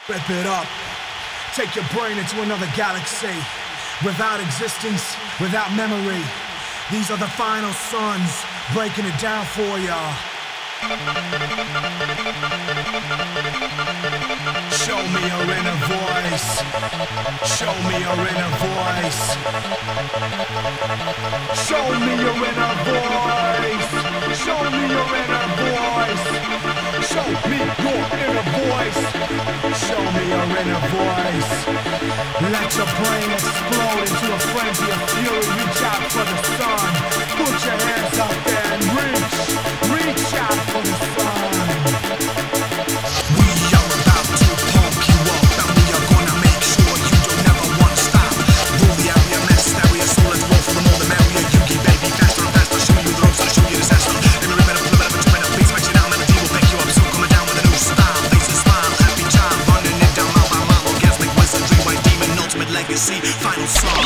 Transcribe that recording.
Rip it up. Take your brain into another galaxy. Without existence, without memory. These are the final sons breaking it down for y'all. Show me your inner voice. Show me your inner voice. Show me your inner voice. Show me your inner voice. Show me your inner voice. Show me your inner voice. Let your brain explode into a frenzy of fury. Reach out for the sun. Put your hands up there and reach out for the sun. We are about to pump you up, and we are gonna make sure you don't never want to stop. Rule the area, mass area, so let's roll for the more the merrier. You keep baby faster and faster. Show you the ropes, I'll show you the system. Let me rip it up, flip it up, and turn it up. Bass match it out, melody will pick you up. So coming down with a new style, face and smile, happy child, running it down mile by mile. Orgasmic wizardry, white demon, ultimate legacy, final song.